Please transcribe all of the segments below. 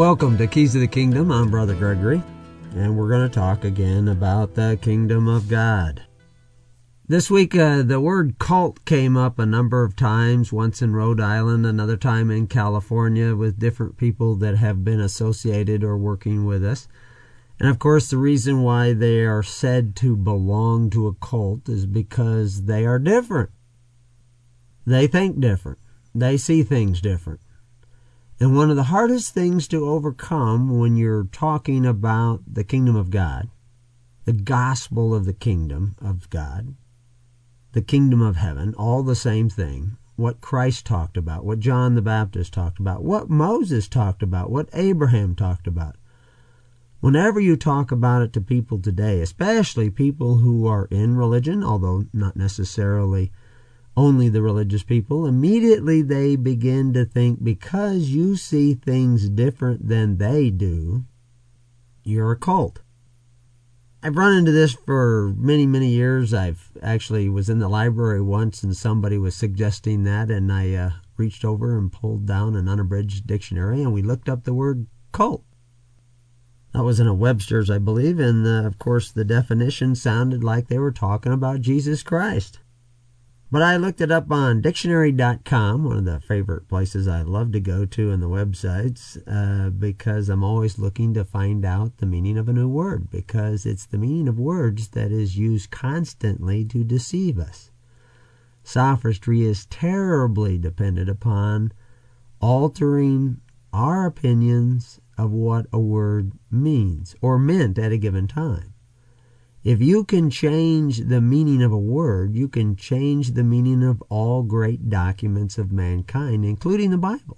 Welcome to Keys of the Kingdom. I'm Brother Gregory, and we're going to talk again about the Kingdom of God. This week, the word cult came up a number of times, once in Rhode Island, another time in California, with different people that have been associated or working with us. And of course, the reason why they are said to belong to a cult is because they are different. They think different. They see things different. And one of the hardest things to overcome when you're talking about the kingdom of God, the gospel of the kingdom of God, the kingdom of heaven, all the same thing, what Christ talked about, what John the Baptist talked about, what Moses talked about, what Abraham talked about. Whenever you talk about it to people today, especially people who are in religion, although not necessarily only the religious people, immediately they begin to think because you see things different than they do, you're a cult. I've run into this for many, many years. I've actually was in the library once and somebody was suggesting that, and I reached over and pulled down an unabridged dictionary and we looked up the word cult. That was in a Webster's, I believe, and of course the definition sounded like they were talking about Jesus Christ. But I looked it up on dictionary.com, one of the favorite places I love to go to in the websites, because I'm always looking to find out the meaning of a new word, because it's the meaning of words that is used constantly to deceive us. Sophistry is terribly dependent upon altering our opinions of what a word means or meant at a given time. If you can change the meaning of a word, you can change the meaning of all great documents of mankind, including the Bible.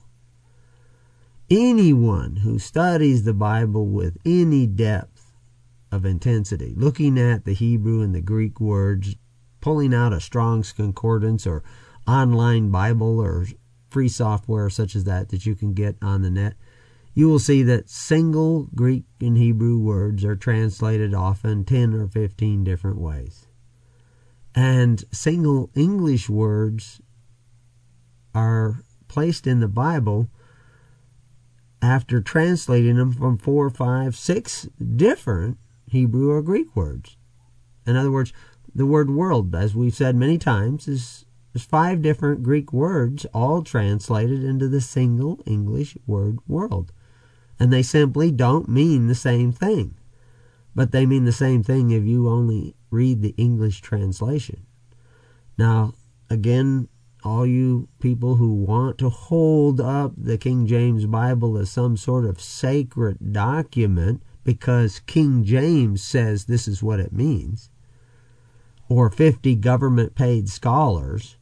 Anyone who studies the Bible with any depth of intensity, looking at the Hebrew and the Greek words, pulling out a Strong's Concordance or online Bible or free software such as that you can get on the net, you will see that single Greek and Hebrew words are translated often 10 or 15 different ways. And single English words are placed in the Bible after translating them from 4, 5, 6 different Hebrew or Greek words. In other words, the word world, as we've said many times, is 5 different Greek words all translated into the single English word world. And they simply don't mean the same thing. But they mean the same thing if you only read the English translation. Now, again, all you people who want to hold up the King James Bible as some sort of sacred document because King James says this is what it means, or 50 government-paid scholars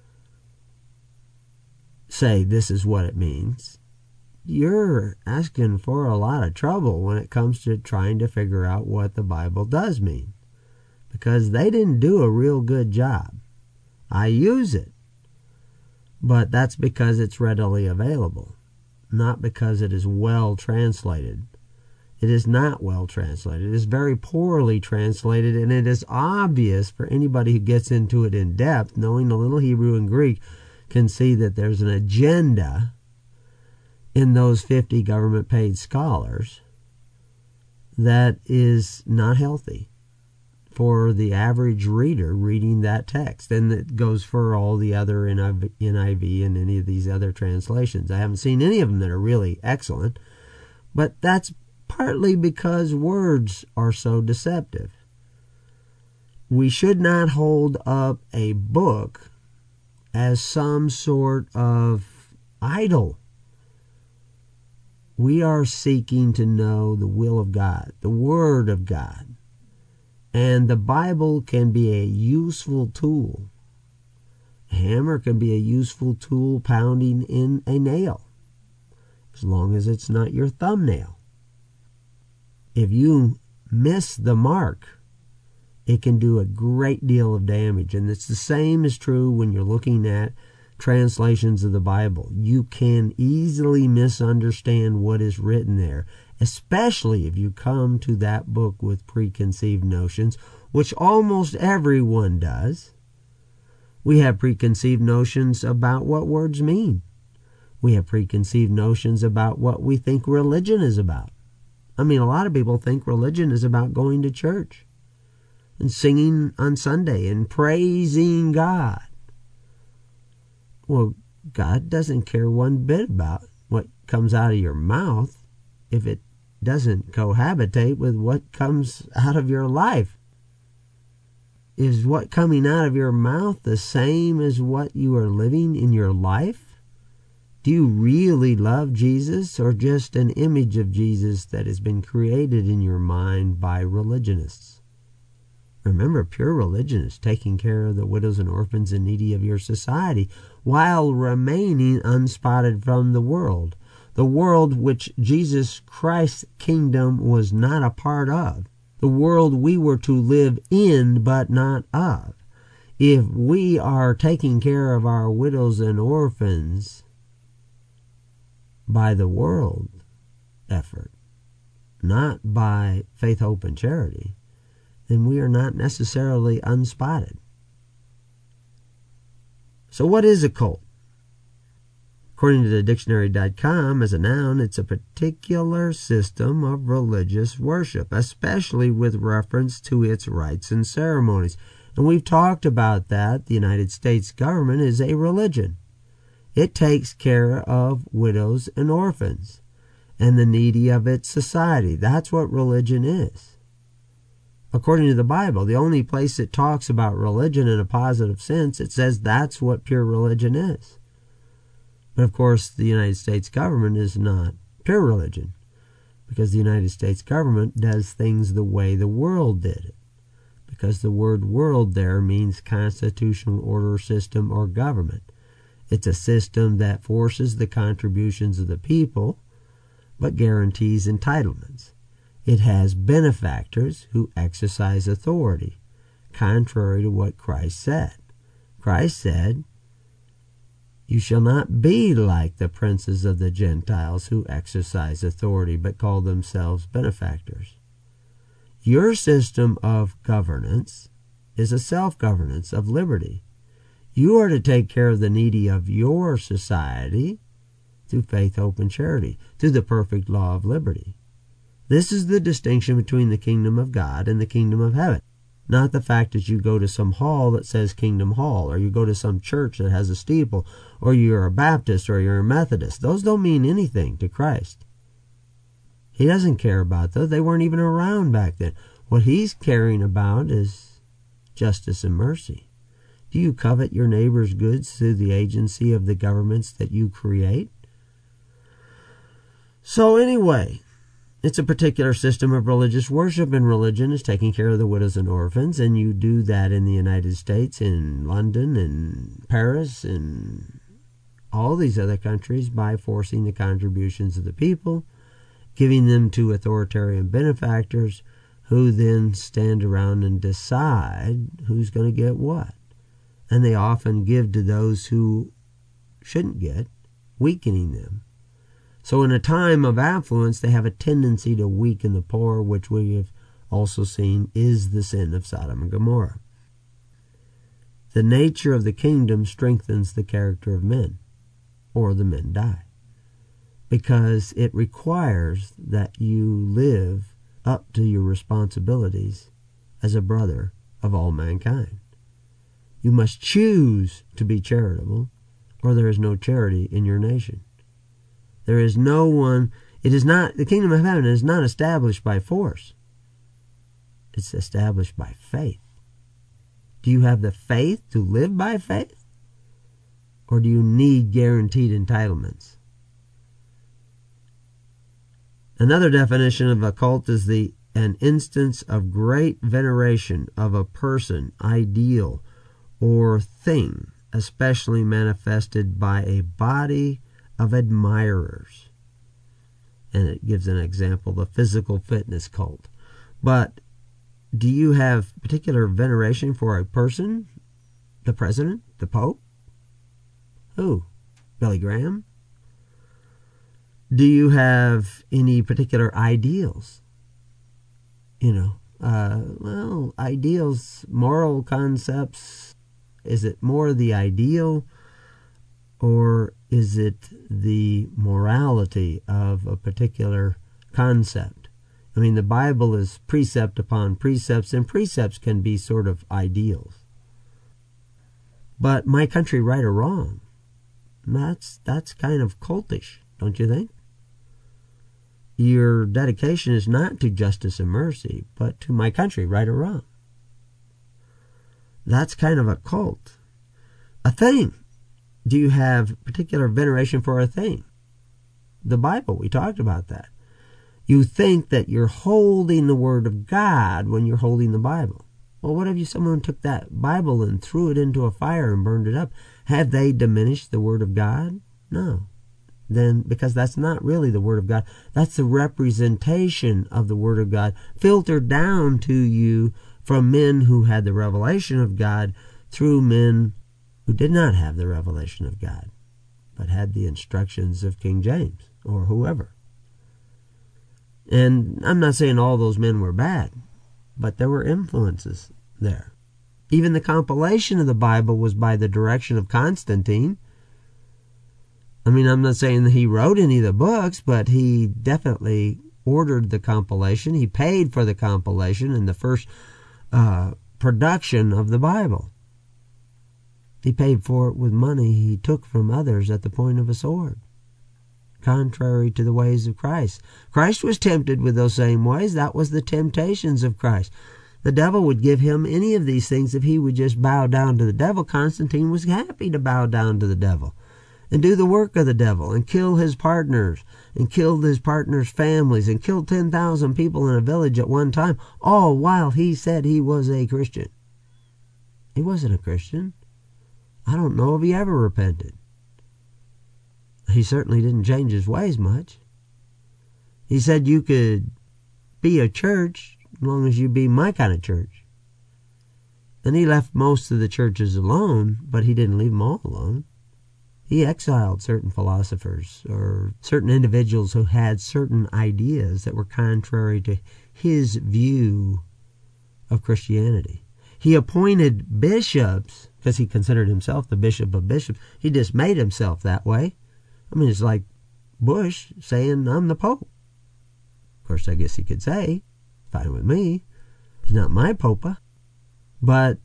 say this is what it means, you're asking for a lot of trouble when it comes to trying to figure out what the Bible does mean, because they didn't do a real good job. I use it, but that's because it's readily available, not because it is well translated. It is not well translated. It is very poorly translated, and it is obvious for anybody who gets into it in depth, knowing a little Hebrew and Greek, can see that there's an agenda in those 50 government-paid scholars that is not healthy for the average reader reading that text. And it goes for all the other NIV and any of these other translations. I haven't seen any of them that are really excellent, but that's partly because words are so deceptive. We should not hold up a book as some sort of idol. We are seeking to know the will of God, the Word of God. And the Bible can be a useful tool. A hammer can be a useful tool pounding in a nail, as long as it's not your thumbnail. If you miss the mark, it can do a great deal of damage. And it's the same is true when you're looking at translations of the Bible. You can easily misunderstand what is written there, especially if you come to that book with preconceived notions, which almost everyone does. We have preconceived notions about what words mean. We have preconceived notions about what we think religion is about. I mean, a lot of people think religion is about going to church and singing on Sunday and praising God. Well, God doesn't care one bit about what comes out of your mouth if it doesn't cohabitate with what comes out of your life. Is what coming out of your mouth the same as what you are living in your life? Do you really love Jesus, or just an image of Jesus that has been created in your mind by religionists? Remember, pure religion is taking care of the widows and orphans and needy of your society while remaining unspotted from the world which Jesus Christ's kingdom was not a part of, the world we were to live in but not of. If we are taking care of our widows and orphans by the world effort, not by faith, hope, and charity, then we are not necessarily unspotted. So what is a cult? According to the dictionary.com, as a noun, it's a particular system of religious worship, especially with reference to its rites and ceremonies. And we've talked about that. The United States government is a religion. It takes care of widows and orphans and the needy of its society. That's what religion is. According to the Bible, the only place it talks about religion in a positive sense, it says that's what pure religion is. But of course, the United States government is not pure religion, because the United States government does things the way the world did it. Because the word world there means constitutional order, system, or government. It's a system that forces the contributions of the people, but guarantees entitlements. It has benefactors who exercise authority, contrary to what Christ said. Christ said, "You shall not be like the princes of the Gentiles who exercise authority, but call themselves benefactors." Your system of governance is a self-governance of liberty. You are to take care of the needy of your society through faith, hope, and charity, through the perfect law of liberty. This is the distinction between the kingdom of God and the kingdom of heaven. Not the fact that you go to some hall that says Kingdom Hall, or you go to some church that has a steeple, or you're a Baptist or you're a Methodist. Those don't mean anything to Christ. He doesn't care about those. They weren't even around back then. What he's caring about is justice and mercy. Do you covet your neighbor's goods through the agency of the governments that you create? So anyway, it's a particular system of religious worship, and religion is taking care of the widows and orphans, and you do that in the United States, in London, in Paris, and all these other countries by forcing the contributions of the people, giving them to authoritarian benefactors who then stand around and decide who's going to get what. And they often give to those who shouldn't get, weakening them. So in a time of affluence, they have a tendency to weaken the poor, which we have also seen is the sin of Sodom and Gomorrah. The nature of the kingdom strengthens the character of men, or the men die, because it requires that you live up to your responsibilities as a brother of all mankind. You must choose to be charitable, or there is no charity in your nation. There is no one, the kingdom of heaven is not established by force. It's established by faith. Do you have the faith to live by faith? Or do you need guaranteed entitlements? Another definition of a cult is an instance of great veneration of a person, ideal, or thing, especially manifested by a body of admirers. And it gives an example, the physical fitness cult. But do you have particular veneration for a person? The president? The Pope? Who? Billy Graham? Do you have any particular ideals? Ideals, moral concepts. Is it more the ideal Or is it the morality of a particular concept? I mean, the Bible is precept upon precepts, and precepts can be sort of ideals. But my country, right or wrong, that's kind of cultish, don't you think? Your dedication is not to justice and mercy, but to my country, right or wrong. That's kind of a cult. A thing. Do you have particular veneration for a thing? The Bible, we talked about that. You think that you're holding the Word of God when you're holding the Bible. Well, what if someone took that Bible and threw it into a fire and burned it up? Have they diminished the Word of God? No. Then, because that's not really the Word of God. That's the representation of the Word of God filtered down to you from men who had the revelation of God through men who did not have the revelation of God, but had the instructions of King James or whoever. And I'm not saying all those men were bad, but there were influences there. Even the compilation of the Bible was by the direction of Constantine. I mean, I'm not saying that he wrote any of the books, but he definitely ordered the compilation. He paid for the compilation and the first production of the Bible. He paid for it with money he took from others at the point of a sword, contrary to the ways of Christ. Christ was tempted with those same ways. That was the temptations of Christ. The devil would give him any of these things if he would just bow down to the devil. Constantine was happy to bow down to the devil and do the work of the devil and kill his partners and killed his partners' families and killed 10,000 people in a village at one time, all while he said he was a Christian. He wasn't a Christian. I don't know if he ever repented. He certainly didn't change his ways much. He said you could be a church as long as you be my kind of church. And he left most of the churches alone, but he didn't leave them all alone. He exiled certain philosophers or certain individuals who had certain ideas that were contrary to his view of Christianity. He appointed bishops because he considered himself the bishop of bishops. He just made himself that way. I mean, it's like Bush saying, I'm the Pope. Of course, I guess he could say, fine with me. He's not my Popa. But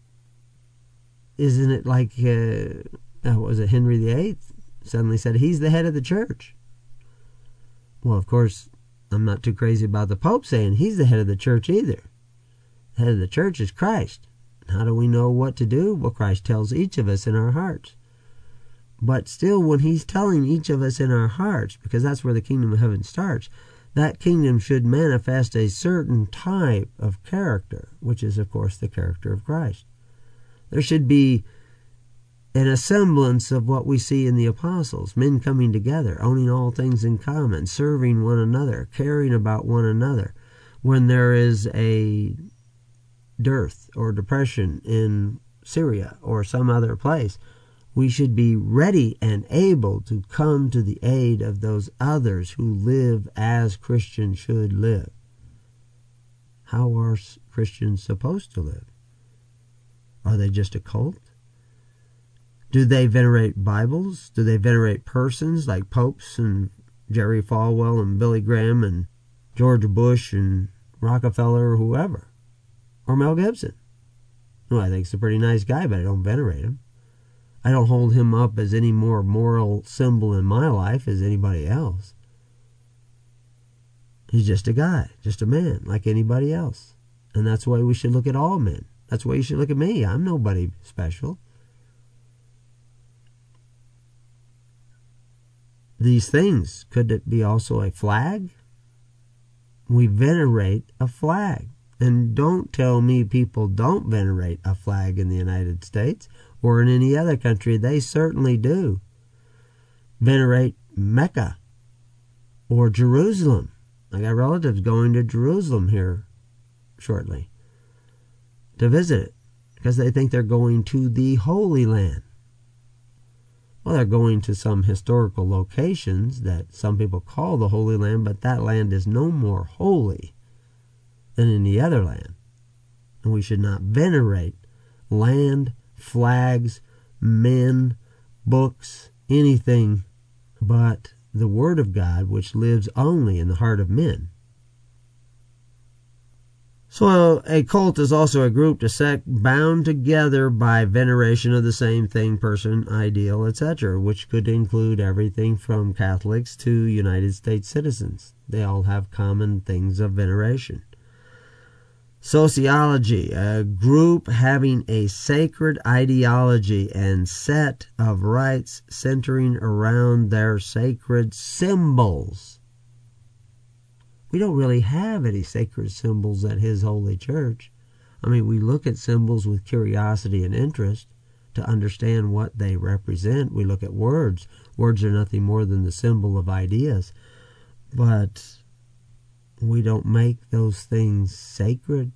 isn't it like, was it Henry VIII suddenly said he's the head of the church? Well, of course, I'm not too crazy about the Pope saying he's the head of the church either. The head of the church is Christ. How do we know what to do? Well, Christ tells each of us in our hearts. But still, when he's telling each of us in our hearts, because that's where the kingdom of heaven starts, that kingdom should manifest a certain type of character, which is, of course, the character of Christ. There should be an semblance of what we see in the apostles, men coming together, owning all things in common, serving one another, caring about one another. When there is a dearth or depression in Syria or some other place, we should be ready and able to come to the aid of those others who live as Christians should live. How are Christians supposed to live? Are they just a cult? Do they venerate Bibles? Do they venerate persons like popes and Jerry Falwell and Billy Graham and George Bush and Rockefeller or whoever? Or Mel Gibson? Well, I think he's a pretty nice guy, but I don't venerate him. I don't hold him up as any more moral symbol in my life as anybody else. He's just a guy, just a man, like anybody else. And that's the way we should look at all men. That's the way you should look at me. I'm nobody special. These things, could it be also a flag? We venerate a flag. And don't tell me people don't venerate a flag in the United States or in any other country. They certainly do. Venerate Mecca or Jerusalem. I got relatives going to Jerusalem here shortly to visit it because they think they're going to the Holy Land. Well, they're going to some historical locations that some people call the Holy Land, but that land is no more holy than any other land. And we should not venerate land, flags, men, books, anything but the Word of God, which lives only in the heart of men. So a cult is also a group, a sect, bound together by veneration of the same thing, person, ideal, etc., which could include everything from Catholics to United States citizens. They all have common things of veneration. Sociology, a group having a sacred ideology and set of rites centering around their sacred symbols. We don't really have any sacred symbols at His Holy Church. I mean, we look at symbols with curiosity and interest to understand what they represent. We look at words. Words are nothing more than the symbol of ideas. But we don't make those things sacred.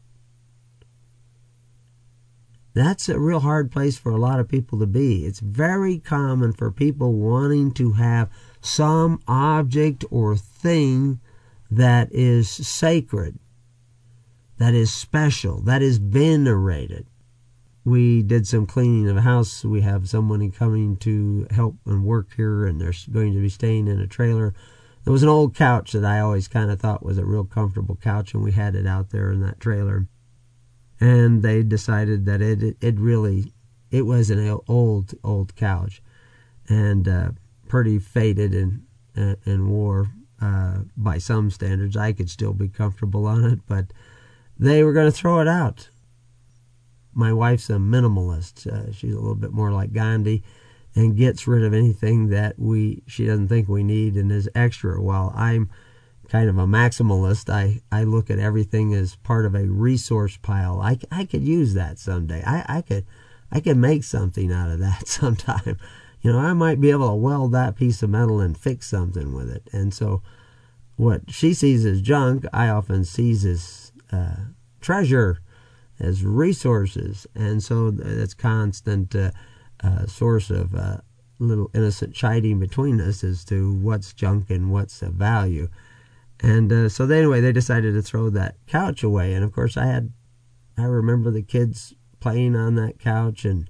That's a real hard place for a lot of people to be. It's very common for people wanting to have some object or thing that is sacred, that is special, that is venerated. We did some cleaning of a house. We have someone coming to help and work here, and they're going to be staying in a trailer. There was an old couch that I always kind of thought was a real comfortable couch, and we had it out there in that trailer. And they decided that it was an old couch, and pretty faded and wore. By some standards, I could still be comfortable on it, but they were going to throw it out. My wife's a minimalist. She's a little bit more like Gandhi and gets rid of anything that she doesn't think we need and is extra, while I'm kind of a maximalist. I look at everything as part of a resource pile. I could use that someday. I could make something out of that sometime. I might be able to weld that piece of metal and fix something with it. And so what she sees as junk, I often sees as treasure, as resources. And so that's constant source of little innocent chiding between us as to what's junk and what's of value. And so anyway, they decided to throw that couch away. And of course, I remember the kids playing on that couch, and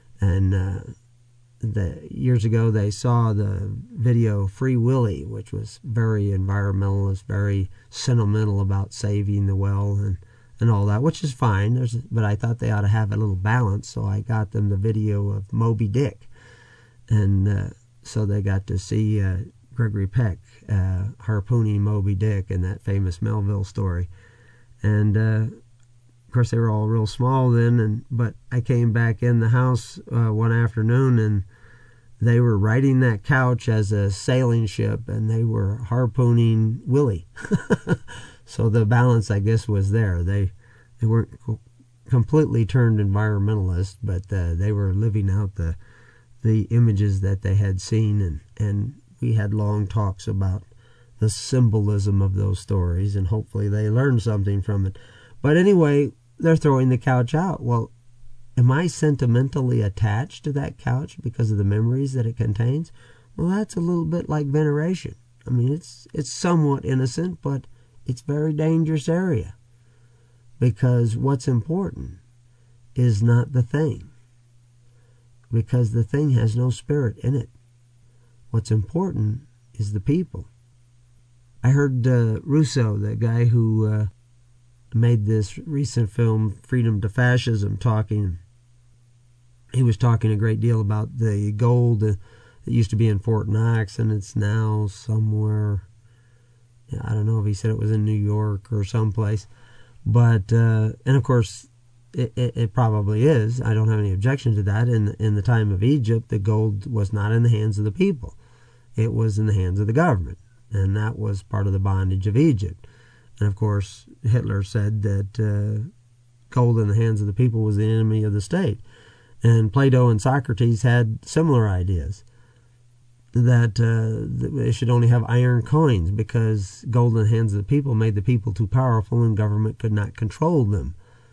years ago they saw the video Free Willy, which was very environmentalist, very sentimental about saving the well and all that, which is fine. But I thought they ought to have a little balance, so I got them the video of Moby Dick. And so they got to see Gregory Peck harpooning Moby Dick in that famous Melville story. And of course, they were all real small then, but I came back in the house one afternoon, and they were riding that couch as a sailing ship, and they were harpooning Willie. So the balance, I guess, was there. They weren't completely turned environmentalists, but they were living out the images that they had seen, and we had long talks about the symbolism of those stories, and hopefully they learned something from it. But anyway, they're throwing the couch out. Well, am I sentimentally attached to that couch because of the memories that it contains? Well, that's a little bit like veneration. I mean, it's somewhat innocent, but it's a very dangerous area, because what's important is not the thing, because the thing has no spirit in it. What's important is the people. I heard Russo, the guy who made this recent film, Freedom to Fascism, talking. He was talking a great deal about the gold that used to be in Fort Knox, and it's now somewhere, I don't know if he said it was in New York or someplace. But, and of course, it probably is. I don't have any objection to that. In the time of Egypt, the gold was not in the hands of the people. It was in the hands of the government. And that was part of the bondage of Egypt. And of course, Hitler said that gold in the hands of the people was the enemy of the state. And Plato and Socrates had similar ideas, that they should only have iron coins, because gold in the hands of the people made the people too powerful, and government could not control them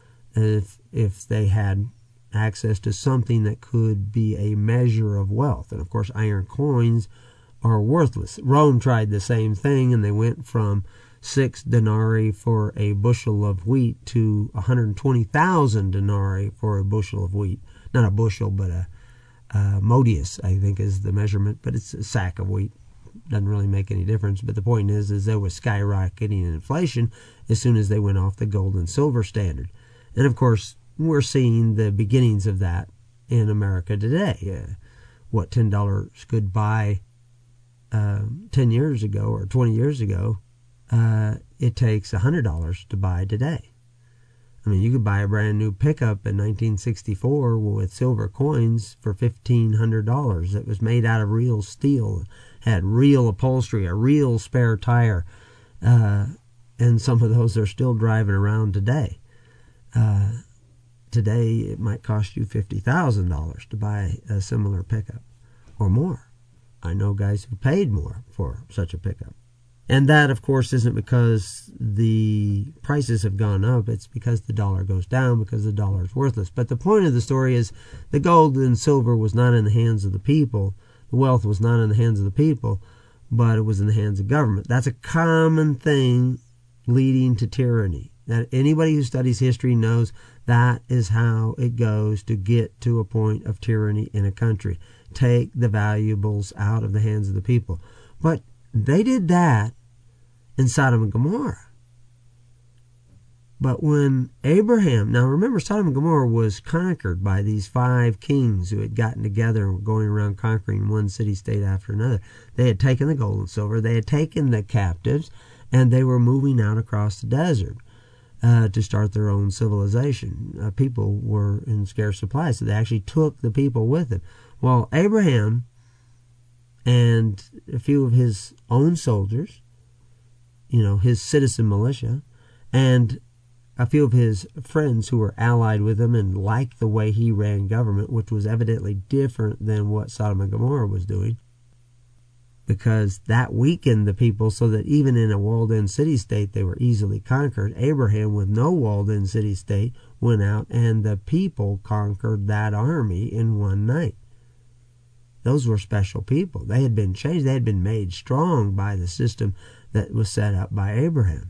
if they had access to something that could be a measure of wealth. And of course, iron coins are worthless. Rome tried the same thing, and they went from 6 denarii for a bushel of wheat to 120,000 denarii for a bushel of wheat. Not a bushel, but modius, I think, is the measurement, but it's a sack of wheat. Doesn't really make any difference. But the point is there was skyrocketing inflation as soon as they went off the gold and silver standard. And of course, we're seeing the beginnings of that in America today. What $10 could buy 10 years ago or 20 years ago, it takes $100 to buy today. I mean, you could buy a brand new pickup in 1964 with silver coins for $1,500. It was made out of real steel, had real upholstery, a real spare tire, and some of those are still driving around today. Today, it might cost you $50,000 to buy a similar pickup or more. I know guys who paid more for such a pickup. And that, of course, isn't because the prices have gone up. It's because the dollar goes down, because the dollar is worthless. But the point of the story is the gold and silver was not in the hands of the people. The wealth was not in the hands of the people, but it was in the hands of government. That's a common thing leading to tyranny. That anybody who studies history knows that is how it goes to get to a point of tyranny in a country. Take the valuables out of the hands of the people. But they did that in Sodom and Gomorrah. But when Abraham, now remember, Sodom and Gomorrah was conquered by these 5 kings who had gotten together and were going around conquering one city-state after another. They had taken the gold and silver, they had taken the captives, and they were moving out across the desert to start their own civilization. People were in scarce supply, so they actually took the people with them. Well, Abraham and a few of his own soldiers, his citizen militia, and a few of his friends who were allied with him and liked the way he ran government, which was evidently different than what Sodom and Gomorrah was doing, because that weakened the people so that even in a walled-in city-state they were easily conquered. Abraham, with no walled-in city-state, went out and the people conquered that army in one night. Those were special people. They had been changed. They had been made strong by the system that was set up by Abraham.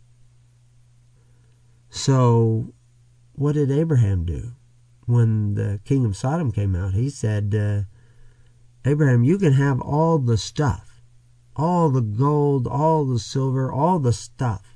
So what did Abraham do? When the king of Sodom came out, he said, Abraham, you can have all the stuff, all the gold, all the silver, all the stuff,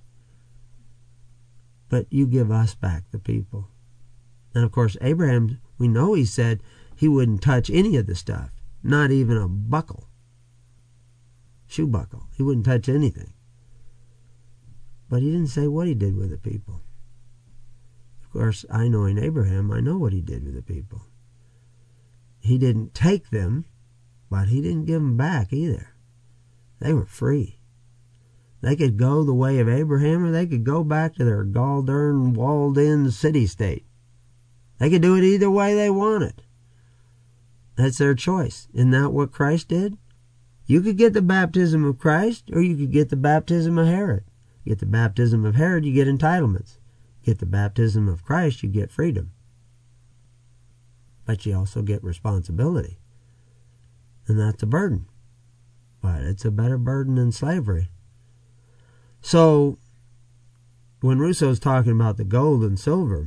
but you give us back the people. And of course, Abraham, we know he said he wouldn't touch any of the stuff. Not even a buckle, shoe buckle. He wouldn't touch anything. But he didn't say what he did with the people. Of course, I knowing Abraham, I know what he did with the people. He didn't take them, but he didn't give them back either. They were free. They could go the way of Abraham, or they could go back to their gall-darn walled-in city-state. They could do it either way they wanted. That's their choice. Isn't that what Christ did? You could get the baptism of Christ, or you could get the baptism of Herod. You get the baptism of Herod, you get entitlements. You get the baptism of Christ, you get freedom. But you also get responsibility. And that's a burden. But it's a better burden than slavery. So, when Rousseau's talking about the gold and silver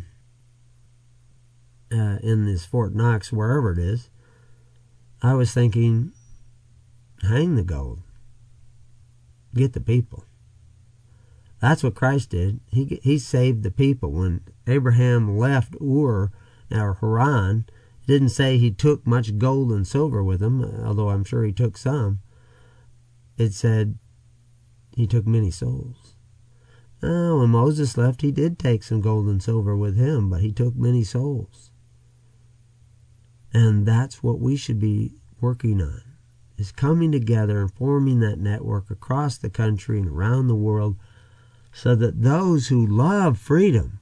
in this Fort Knox, wherever it is, I was thinking, hang the gold. Get the people. That's what Christ did. He saved the people. When Abraham left Ur, or Haran, it didn't say he took much gold and silver with him, although I'm sure he took some. It said he took many souls. When Moses left, he did take some gold and silver with him, but he took many souls. And that's what we should be working on, is coming together and forming that network across the country and around the world, so that those who love freedom,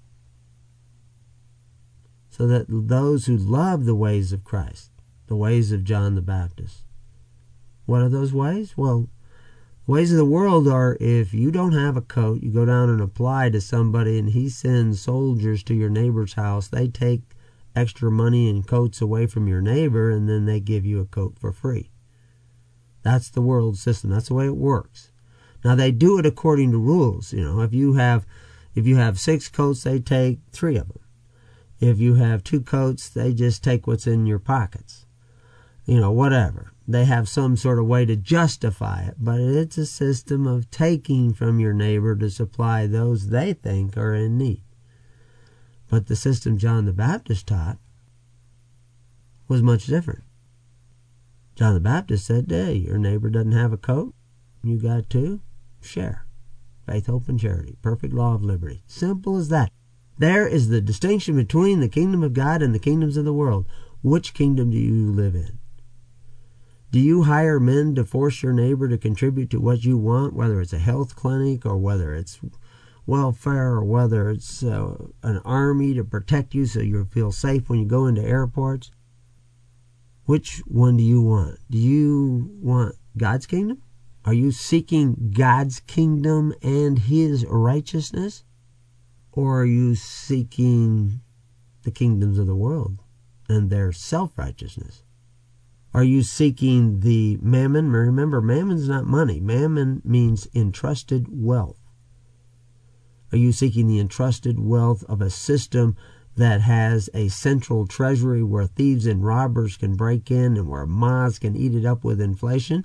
so that those who love the ways of Christ, the ways of John the Baptist. What are those ways? Well, ways of the world are, if you don't have a coat, you go down and apply to somebody and he sends soldiers to your neighbor's house. They take extra money and coats away from your neighbor, and then they give you a coat for free. That's the world system. That's the way it works. Now, they do it according to rules. If you have 6 coats, they take 3 of them. If you have two coats, they just take what's in your pockets. Whatever. They have some sort of way to justify it, but it's a system of taking from your neighbor to supply those they think are in need. But the system John the Baptist taught was much different. John the Baptist said, hey, your neighbor doesn't have a coat, you got two, share. Faith, hope, and charity. Perfect law of liberty. Simple as that. There is the distinction between the kingdom of God and the kingdoms of the world. Which kingdom do you live in? Do you hire men to force your neighbor to contribute to what you want, whether it's a health clinic or whether it's welfare or whether it's an army to protect you so you feel safe when you go into airports? Which one do you want? Do you want God's kingdom? Are you seeking God's kingdom and His righteousness? Or are you seeking the kingdoms of the world and their self-righteousness? Are you seeking the mammon? Remember, mammon's not money. Mammon means entrusted wealth. Are you seeking the entrusted wealth of a system that has a central treasury where thieves and robbers can break in and where moths can eat it up with inflation?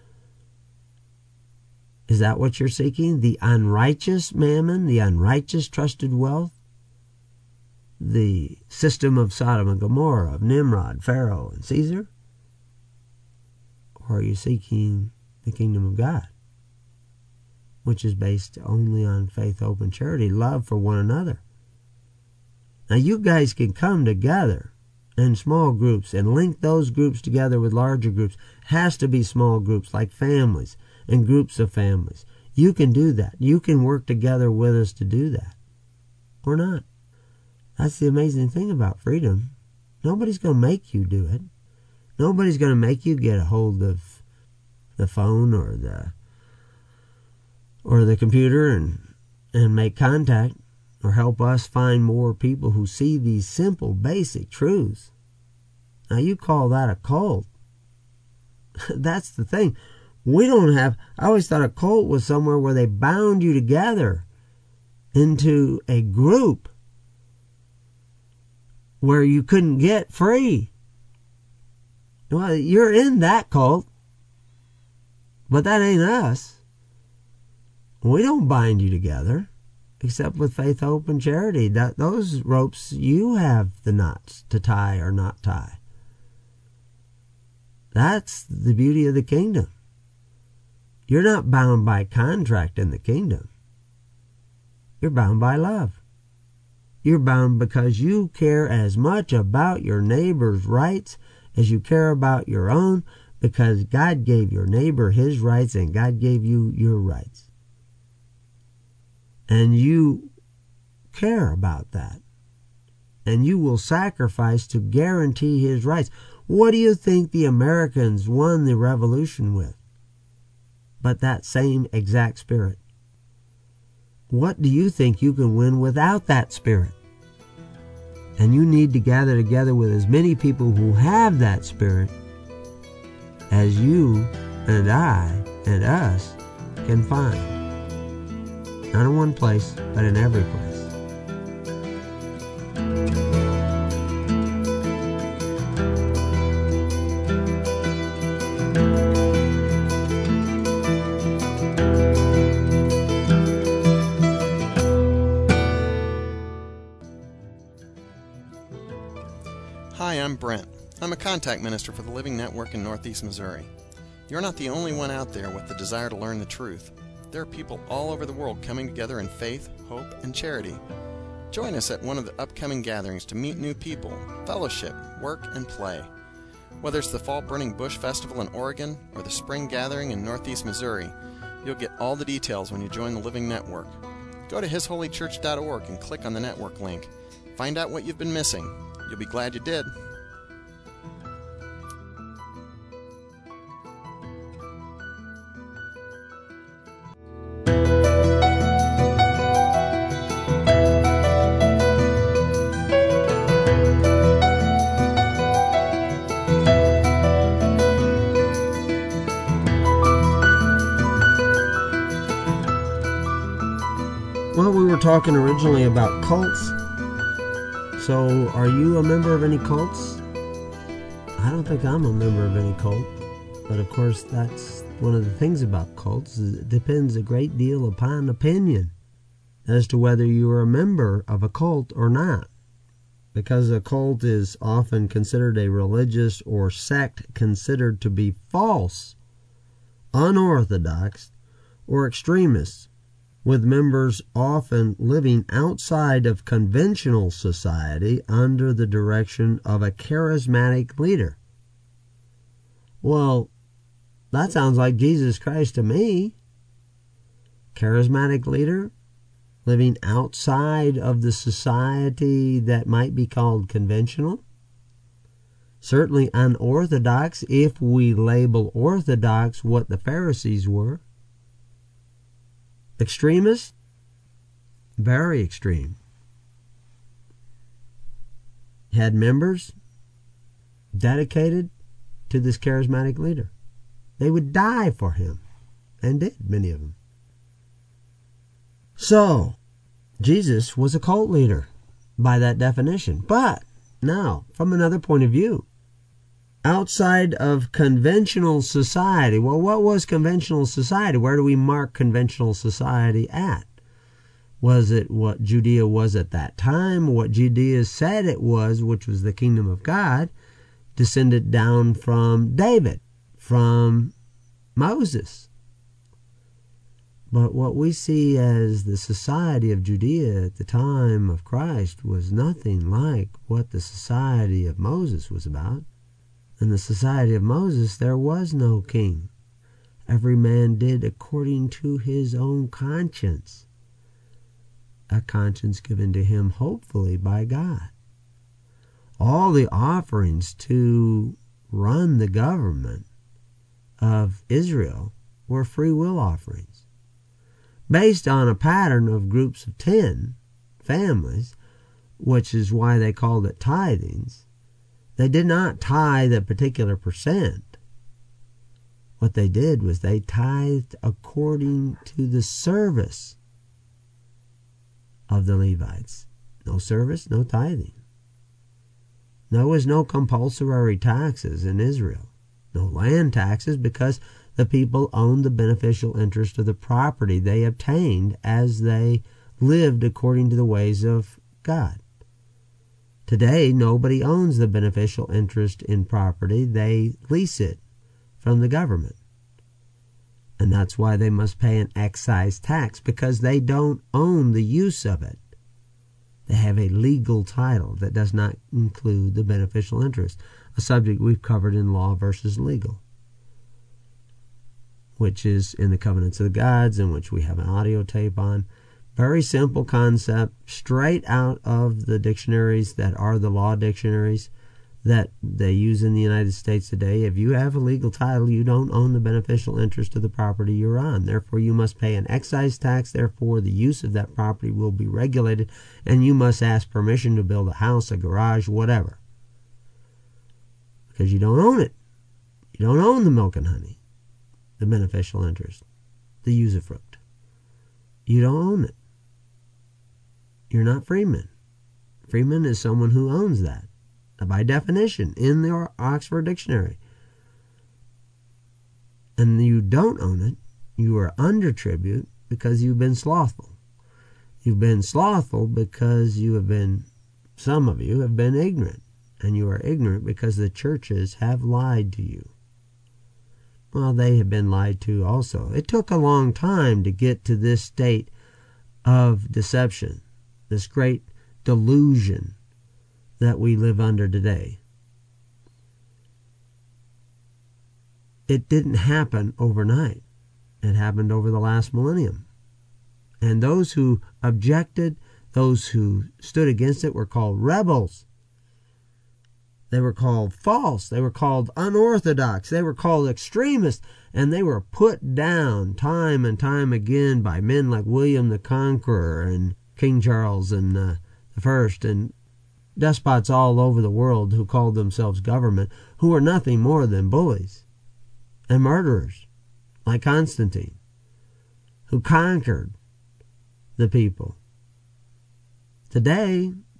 Is that what you're seeking? The unrighteous mammon, the unrighteous trusted wealth? The system of Sodom and Gomorrah, of Nimrod, Pharaoh, and Caesar? Or are you seeking the kingdom of God, which is based only on faith, hope, and charity, love for one another? Now you guys can come together in small groups and link those groups together with larger groups. It has to be small groups like families and groups of families. You can do that. You can work together with us to do that. Or not. That's the amazing thing about freedom. Nobody's going to make you do it. Nobody's going to make you get a hold of the phone or the computer and make contact or help us find more people who see these simple, basic truths. Now you call that a cult. That's the thing. I always thought a cult was somewhere where they bound you together into a group where you couldn't get free. Well, you're in that cult, but that ain't us. We don't bind you together except with faith, hope, and charity. Those ropes, you have the knots to tie or not tie. That's the beauty of the kingdom. You're not bound by contract in the kingdom. You're bound by love. You're bound because you care as much about your neighbor's rights as you care about your own, because God gave your neighbor his rights and God gave you your rights. And you care about that. And you will sacrifice to guarantee his rights. What do you think the Americans won the revolution with? But that same exact spirit. What do you think you can win without that spirit? And you need to gather together with as many people who have that spirit as you and I and us can find. Not in one place, but in every place. Hi, I'm Brent. I'm a contact minister for the Living Network in Northeast Missouri. You're not the only one out there with the desire to learn the truth. There are people all over the world coming together in faith, hope, and charity. Join us at one of the upcoming gatherings to meet new people, fellowship, work, and play. Whether it's the Fall Burning Bush Festival in Oregon or the Spring Gathering in Northeast Missouri, you'll get all the details when you join the Living Network. Go to hisholychurch.org and click on the network link. Find out what you've been missing. You'll be glad you did. Well, we were talking originally about cults. So, are you a member of any cults? I don't think I'm a member of any cult. But of course, that's one of the things about cults, is it depends a great deal upon opinion as to whether you are a member of a cult or not. Because a cult is often considered a religious or sect considered to be false, unorthodox, or extremists, with members often living outside of conventional society under the direction of a charismatic leader. Well, that sounds like Jesus Christ to me. Charismatic leader, living outside of the society that might be called conventional. Certainly unorthodox, if we label orthodox what the Pharisees were. Extremist, very extreme. Had members dedicated to this charismatic leader. They would die for him, and did, many of them. So, Jesus was a cult leader by that definition. But, now, from another point of view, outside of conventional society, well, what was conventional society? Where do we mark conventional society at? Was it what Judea was at that time? What Judea said it was, which was the kingdom of God, descended down from David, from Moses. But what we see as the society of Judea at the time of Christ was nothing like what the society of Moses was about. In the society of Moses, there was no king. Every man did according to his own conscience, a conscience given to him hopefully by God. All the offerings to run the government of Israel were free will offerings, based on a pattern of groups of 10 families, which is why they called it tithings. They did not tithe a particular percent. What they did was they tithed according to the service of the Levites. No service, no tithing. There was no compulsory taxes in Israel. No land taxes, because the people owned the beneficial interest of the property they obtained as they lived according to the ways of God. Today, nobody owns the beneficial interest in property. They lease it from the government. And that's why they must pay an excise tax, because they don't own the use of it. They have a legal title that does not include the beneficial interest, a subject we've covered in Law versus Legal, which is in the Covenants of the Gods, in which we have an audio tape on. Very simple concept, straight out of the dictionaries that are the law dictionaries that they use in the United States today. If you have a legal title, you don't own the beneficial interest of the property you're on. Therefore, you must pay an excise tax. Therefore, the use of that property will be regulated, and you must ask permission to build a house, a garage, whatever, because you don't own it. You don't own the milk and honey, the beneficial interest, the usufruct. You don't own it. You're not freeman. Freeman is someone who owns that, by definition, in the Oxford Dictionary. And you don't own it. You are under tribute because you've been slothful. You've been slothful because some of you have been ignorant. And you are ignorant because the churches have lied to you. Well, they have been lied to also. It took a long time to get to this state of deception, this great delusion that we live under today. It didn't happen overnight. It happened over the last millennium. And those who objected, those who stood against it, were called rebels. They were called false. They were called unorthodox. They were called extremists. And they were put down time and time again by men like William the Conqueror and King Charles and the First, and despots all over the world who called themselves government, who were nothing more than bullies and murderers, like Constantine, who conquered the people. Today,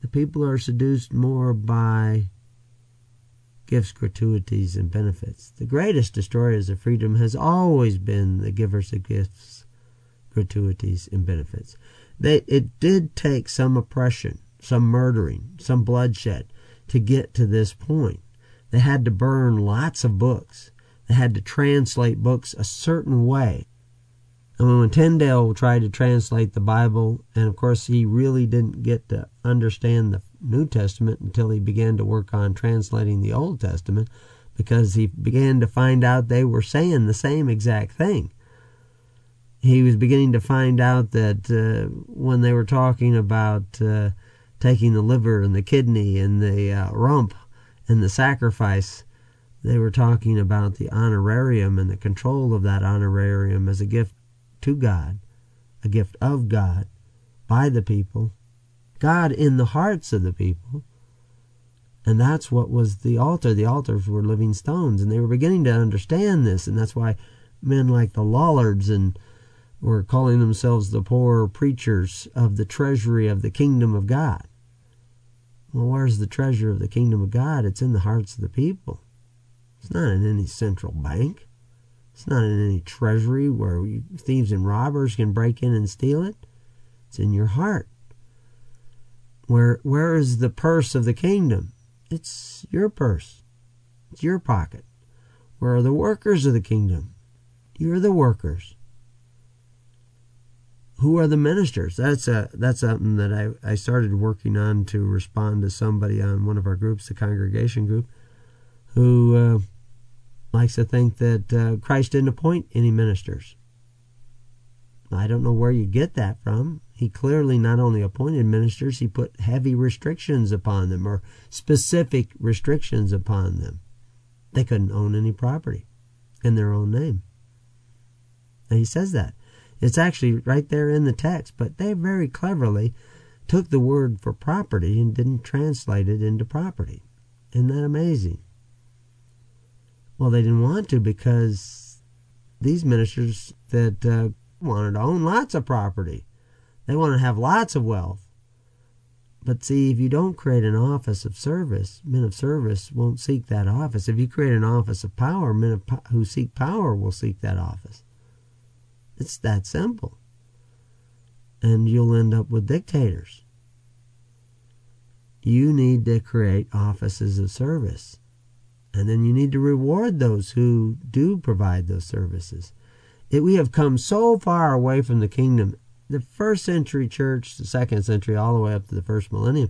The people are seduced more by gifts, gratuities, and benefits. The greatest destroyers of freedom has always been the givers of gifts, gratuities, and benefits. It did take some oppression, some murdering, some bloodshed to get to this point. They had to burn lots of books. They had to translate books a certain way. And when Tyndale tried to translate the Bible, and of course he really didn't get to understand the New Testament until he began to work on translating the Old Testament, because he began to find out they were saying the same exact thing. He was beginning to find out that when they were talking about taking the liver and the kidney and the rump and the sacrifice, they were talking about the honorarium and the control of that honorarium as a gift to God, a gift of God by the people, God in the hearts of the people. And that's what was the altar. The altars were living stones, and they were beginning to understand this, and that's why men like the Lollards and were calling themselves the poor preachers of the treasury of the kingdom of God. Well, where's the treasure of the kingdom of God? It's in the hearts of the people. It's not in any central bank. It's not in any treasury where thieves and robbers can break in and steal it. It's in your heart. Where is the purse of the kingdom? It's your purse. It's your pocket. Where are the workers of the kingdom? You're the workers. Who are the ministers? That's something that I started working on to respond to somebody on one of our groups, the congregation group, who likes to think that Christ didn't appoint any ministers. I don't know where you get that from. He clearly not only appointed ministers, he put heavy restrictions upon them, or specific restrictions upon them. They couldn't own any property in their own name. And he says that. It's actually right there in the text, but they very cleverly took the word for property and didn't translate it into property. Isn't that amazing? Well, they didn't want to, because these ministers that wanted to own lots of property. They want to have lots of wealth. But see, if you don't create an office of service, men of service won't seek that office. If you create an office of power, men who seek power will seek that office. It's that simple. And you'll end up with dictators. You need to create offices of service. And then you need to reward those who do provide those services. We have come so far away from the kingdom. The first century church, the second century, all the way up to the first millennium,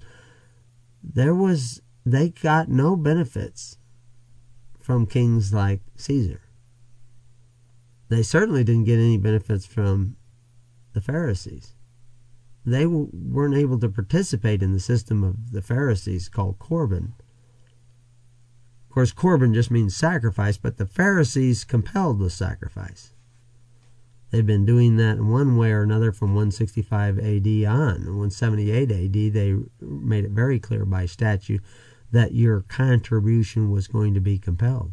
they got no benefits from kings like Caesar. They certainly didn't get any benefits from the Pharisees. They weren't able to participate in the system of the Pharisees called Corban. Of course, Corban just means sacrifice, but the Pharisees compelled the sacrifice. They've been doing that in one way or another from 165 AD on. In 178 AD, they made it very clear by statute that your contribution was going to be compelled.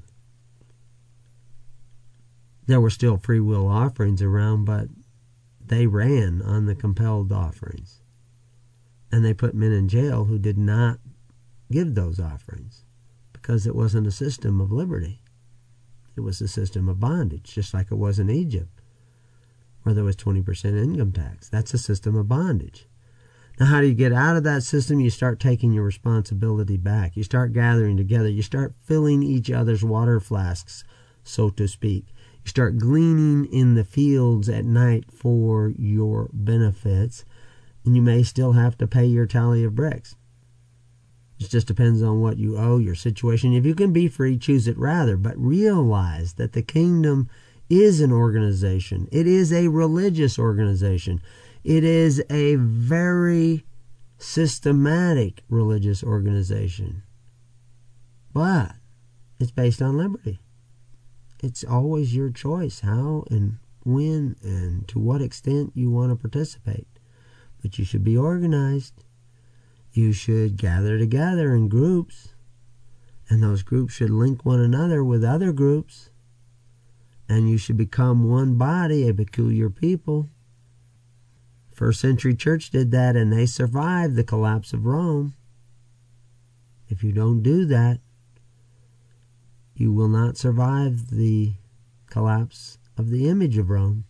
There were still free will offerings around, but they ran on the compelled offerings. And they put men in jail who did not give those offerings, because it wasn't a system of liberty. It was a system of bondage, just like it was in Egypt, where there was 20% income tax. That's a system of bondage. Now, how do you get out of that system? You start taking your responsibility back. You start gathering together. You start filling each other's water flasks, so to speak. You start gleaning in the fields at night for your benefits, and you may still have to pay your tally of bricks. It just depends on what you owe, your situation. If you can be free, choose it rather, but realize that the kingdom is an organization. It is a religious organization. It is a very systematic religious organization. But it's based on liberty. It's always your choice how and when and to what extent you want to participate. But you should be organized. You should gather together in groups, and those groups should link one another with other groups. And you should become one body, a peculiar people. First century church did that, and they survived the collapse of Rome. If you don't do that, you will not survive the collapse of the image of Rome.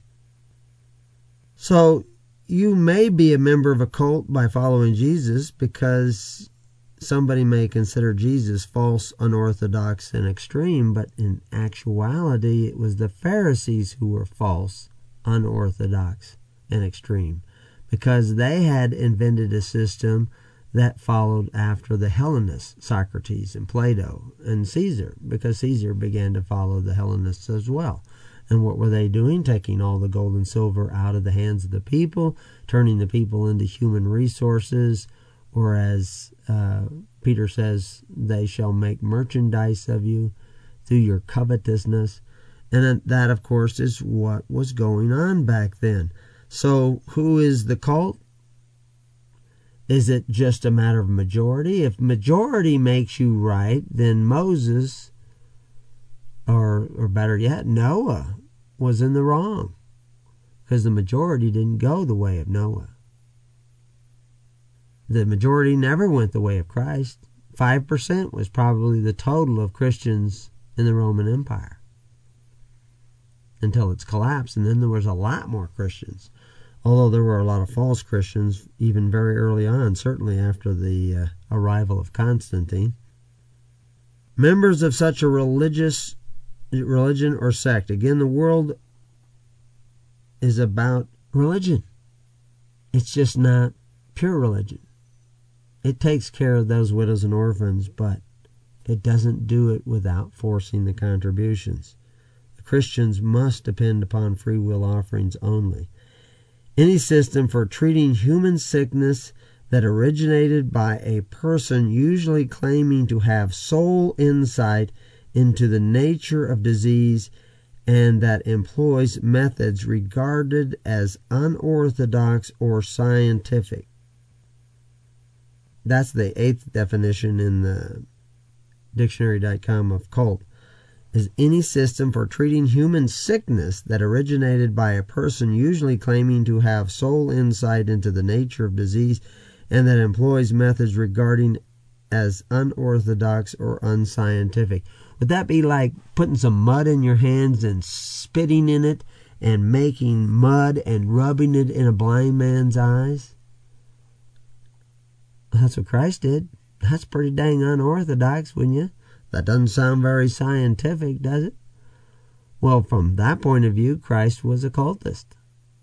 So you may be a member of a cult by following Jesus, because somebody may consider Jesus false, unorthodox, and extreme, but in actuality it was the Pharisees who were false, unorthodox, and extreme, because they had invented a system that followed after the Hellenists, Socrates and Plato and Caesar, because Caesar began to follow the Hellenists as well. And what were they doing? Taking all the gold and silver out of the hands of the people, turning the people into human resources, or as Peter says, they shall make merchandise of you through your covetousness. And that, of course, is what was going on back then. So who is the cult? Is it just a matter of majority? If majority makes you right, then Moses, or better yet, Noah, was in the wrong, because the majority didn't go the way of Noah. The majority never went the way of Christ. 5% was probably the total of Christians in the Roman Empire, until its collapse, and then there was a lot more Christians. Although there were a lot of false Christians even very early on, certainly after the arrival of Constantine. Members of such a religion or sect. Again, the world is about religion. It's just not pure religion. It takes care of those widows and orphans, but it doesn't do it without forcing the contributions. The Christians must depend upon free will offerings only. Any system for treating human sickness that originated by a person usually claiming to have sole insight into the nature of disease and that employs methods regarded as unorthodox or scientific. That's the 8th definition in the dictionary.com of cult. Is any system for treating human sickness that originated by a person usually claiming to have sole insight into the nature of disease and that employs methods regarding as unorthodox or unscientific. Would that be like putting some mud in your hands and spitting in it and making mud and rubbing it in a blind man's eyes? That's what Christ did. That's pretty dang unorthodox, wouldn't you? That doesn't sound very scientific, does it? Well, from that point of view, Christ was a cultist.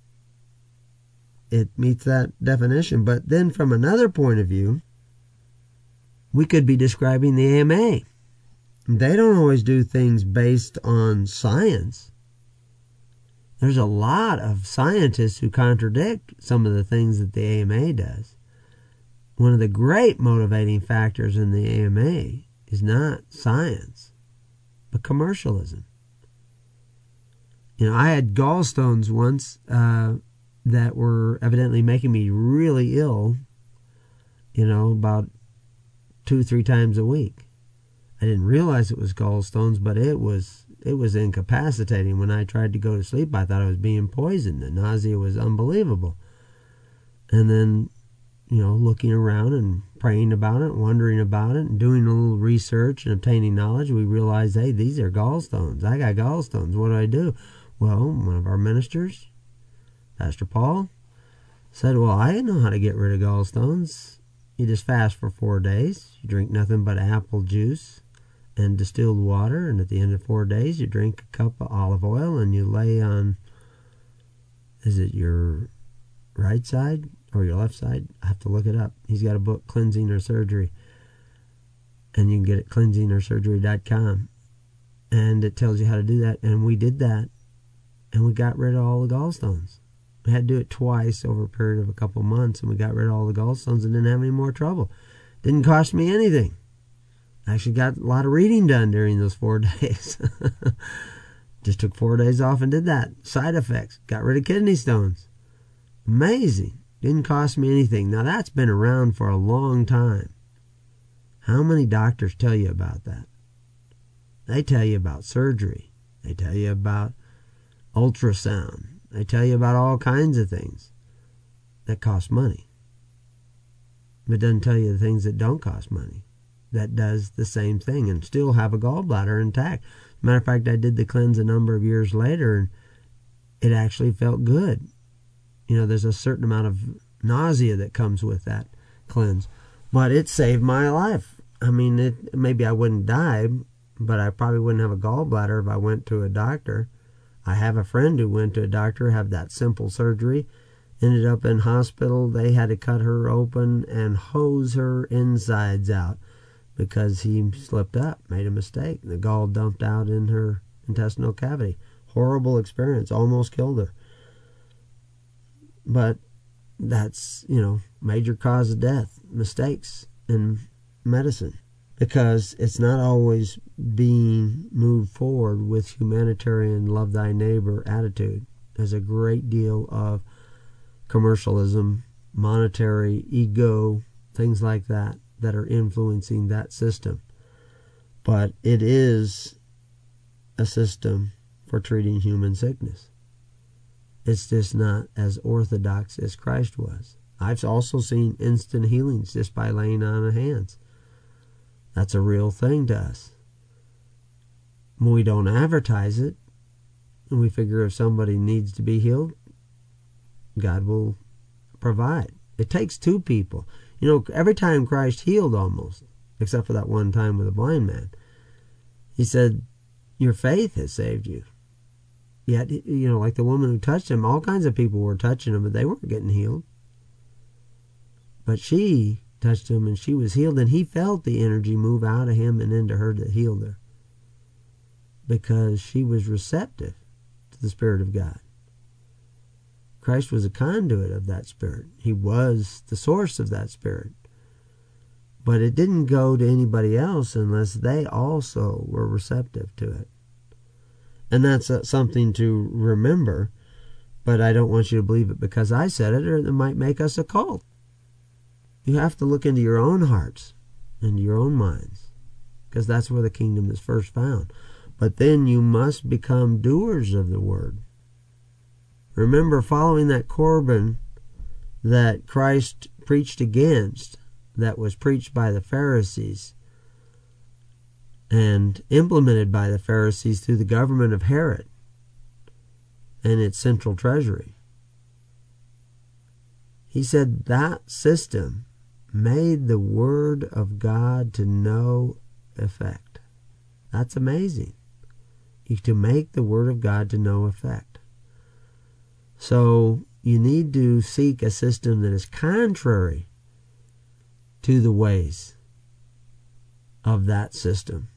It meets that definition. But then from another point of view, we could be describing the AMA. They don't always do things based on science. There's a lot of scientists who contradict some of the things that the AMA does. One of the great motivating factors in the AMA is not science, but commercialism. I had gallstones once that were evidently making me really ill, about 2-3 times a week. I didn't realize it was gallstones, but it was incapacitating. When I tried to go to sleep, I thought I was being poisoned. The nausea was unbelievable. And then, looking around and praying about it, wondering about it, and doing a little research and obtaining knowledge, we realized, hey, these are gallstones. I got gallstones. What do? Well, one of our ministers, Pastor Paul, said, well, I know how to get rid of gallstones. You just fast for 4 days. You drink nothing but apple juice and distilled water, and at the end of 4 days, you drink a cup of olive oil, and you lay on, is it your right side or your left side? I have to look it up. He's got a book, Cleansing or Surgery, and you can get it at cleansingorsurgery.com, and it tells you how to do that. And we did that, and we got rid of all the gallstones. We had to do it twice over a period of a couple months, and we got rid of all the gallstones and didn't have any more trouble. Didn't cost me anything. I actually got a lot of reading done during those 4 days. Just took 4 days off and did that. Side effects. Got rid of kidney stones. Amazing. Didn't cost me anything. Now that's been around for a long time. How many doctors tell you about that? They tell you about surgery. They tell you about ultrasound. They tell you about all kinds of things. that cost money. It doesn't tell you the things that don't cost money, that does the same thing and still have a gallbladder intact. As a matter of fact, I did the cleanse a number of years later, and it actually felt good. There's a certain amount of nausea that comes with that cleanse, but it saved my life. Maybe I wouldn't die, but I probably wouldn't have a gallbladder if I went to a doctor. I have a friend who went to a doctor, have that simple surgery, ended up in hospital. They had to cut her open and hose her insides out because he slipped up, made a mistake. The gall dumped out in her intestinal cavity. Horrible experience, almost killed her. But that's, major cause of death, mistakes in medicine, because it's not always being moved forward with humanitarian love thy neighbor attitude. There's a great deal of commercialism, monetary, ego, things like that are influencing that system. But it is a system for treating human sickness. It's just not as orthodox as Christ was. I've also seen instant healings just by laying on of hands. That's a real thing to us. We don't advertise it, and we figure if somebody needs to be healed, God will provide. It takes two people. Every time Christ healed almost, except for that one time with a blind man, he said, your faith has saved you. Yet, like the woman who touched him, all kinds of people were touching him, but they weren't getting healed. But she touched him and she was healed, and he felt the energy move out of him and into her that healed her, because she was receptive to the Spirit of God. Christ was a conduit of that Spirit. He was the source of that Spirit. But it didn't go to anybody else unless they also were receptive to it. And that's something to remember, but I don't want you to believe it because I said it, or it might make us a cult. You have to look into your own hearts, into your own minds, because that's where the kingdom is first found. But then you must become doers of the word. Remember, following that Corban that Christ preached against, that was preached by the Pharisees and implemented by the Pharisees through the government of Herod and its central treasury. He said that system made the word of God to no effect. That's amazing. To make the word of God to no effect. So you need to seek a system that is contrary to the ways of that system.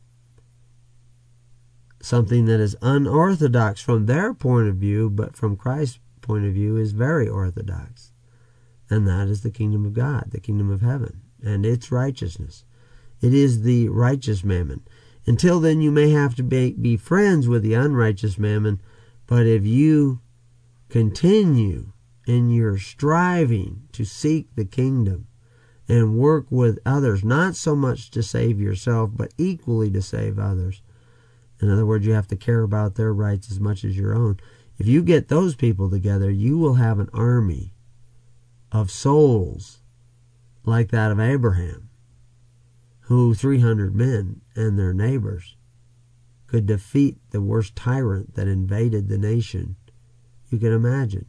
Something that is unorthodox from their point of view, but from Christ's point of view is very orthodox. And that is the kingdom of God, the kingdom of heaven, and its righteousness. It is the righteous mammon. Until then, you may have to be friends with the unrighteous mammon, but if you continue in your striving to seek the kingdom and work with others, not so much to save yourself, but equally to save others. In other words, you have to care about their rights as much as your own. If you get those people together, you will have an army of souls like that of Abraham, who 300 men and their neighbors could defeat the worst tyrant that invaded the nation you can imagine.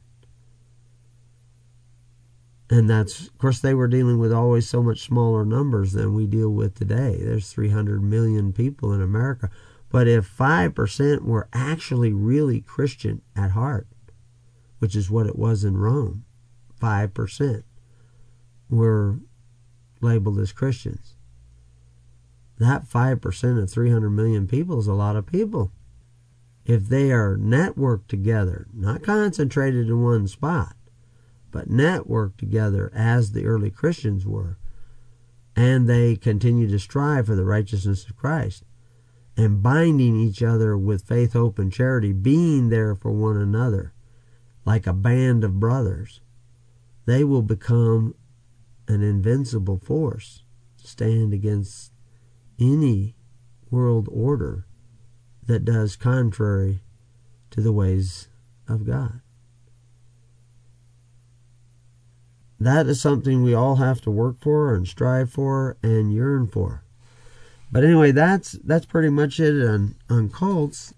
And that's, of course, they were dealing with always so much smaller numbers than we deal with today. There's 300 million people in America. But if 5% were actually really Christian at heart, which is what it was in Rome, 5% were labeled as Christians. That 5% of 300 million people is a lot of people. If they are networked together, not concentrated in one spot, but networked together as the early Christians were, and they continue to strive for the righteousness of Christ, and binding each other with faith, hope, and charity, being there for one another, like a band of brothers, they will become an invincible force to stand against any world order that does contrary to the ways of God. that is something we all have to work for and strive for and yearn for. But anyway, that's pretty much it on cults.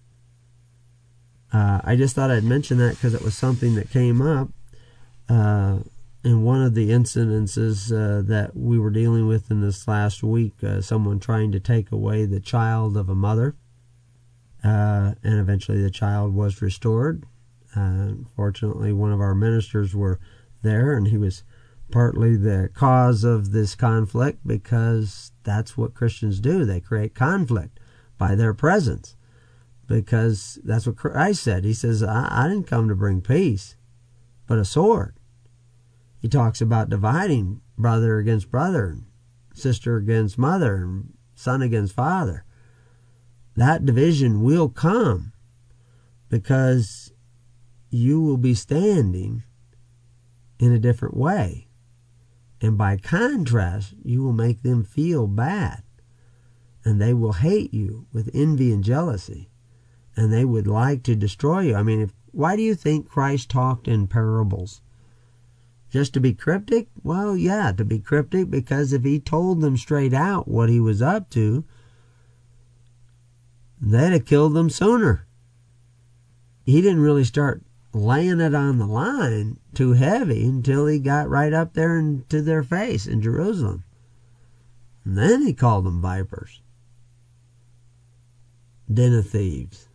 I just thought I'd mention that because it was something that came up in one of the incidences that we were dealing with in this last week. Someone trying to take away the child of a mother, and eventually the child was restored. Fortunately, one of our ministers were there, and he was partly the cause of this conflict, because that's what Christians do. They create conflict by their presence, because that's what Christ said. He says, I didn't come to bring peace, but a sword. He talks about dividing brother against brother, sister against mother, and son against father. That division will come because you will be standing in a different way. And by contrast, you will make them feel bad. And they will hate you with envy and jealousy. And they would like to destroy you. I mean, why do you think Christ talked in parables? Just to be cryptic? Well, yeah, to be cryptic, because if he told them straight out what he was up to, they'd have killed them sooner. He didn't really start laying it on the line too heavy until he got right up there into their face in Jerusalem. And then he called them vipers, den of thieves.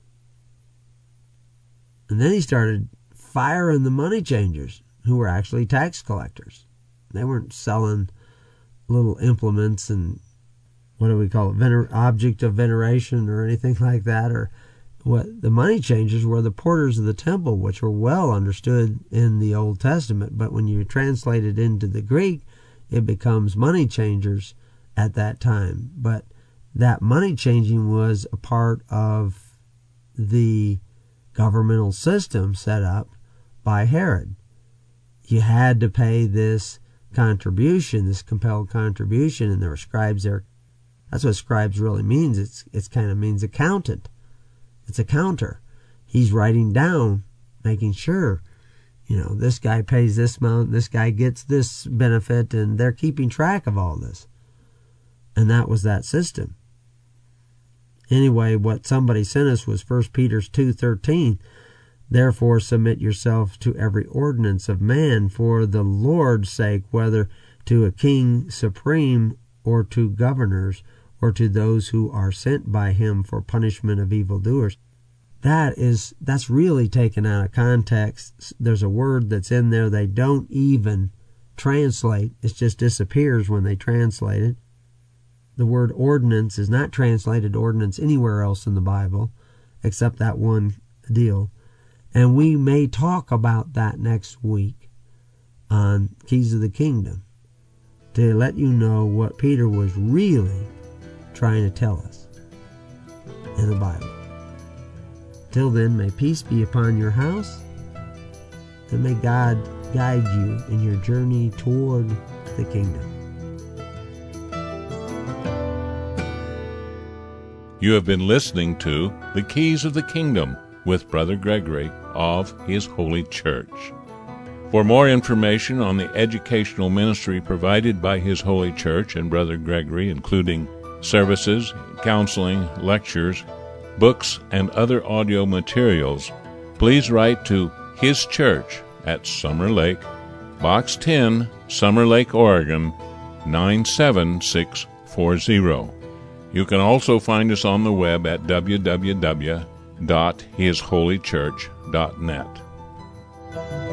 And then he started firing the money changers, who were actually tax collectors. They weren't selling little implements and, what do we call it, object of veneration or anything like that. Or what the money changers were, the porters of the temple, which were well understood in the Old Testament. But when you translate it into the Greek, it becomes money changers at that time. But that money changing was a part of the governmental system set up by Herod. You had to pay this contribution, this compelled contribution, and there were scribes there. That's what scribes really means. It kind of means accountant. It's a counter. He's writing down, making sure, this guy pays this amount, this guy gets this benefit, and they're keeping track of all this. And that was that system. Anyway, what somebody sent us was 1 Peter 2:13. Therefore submit yourself to every ordinance of man for the Lord's sake, whether to a king supreme or to governors or to those who are sent by him for punishment of evildoers. That's really taken out of context. There's a word that's in there they don't even translate. It just disappears when they translate it. The word ordinance is not translated ordinance anywhere else in the Bible except that one deal. And we may talk about that next week on Keys of the Kingdom to let you know what Peter was really trying to tell us in the Bible. Till then, may peace be upon your house, and may God guide you in your journey toward the kingdom. You have been listening to The Keys of the Kingdom with Brother Gregory of His Holy Church. For more information on the educational ministry provided by His Holy Church and Brother Gregory, including services, counseling, lectures, books, and other audio materials, please write to His Church at Summer Lake, Box 10, Summer Lake, Oregon, 97640. You can also find us on the web at www.hisholychurch.net.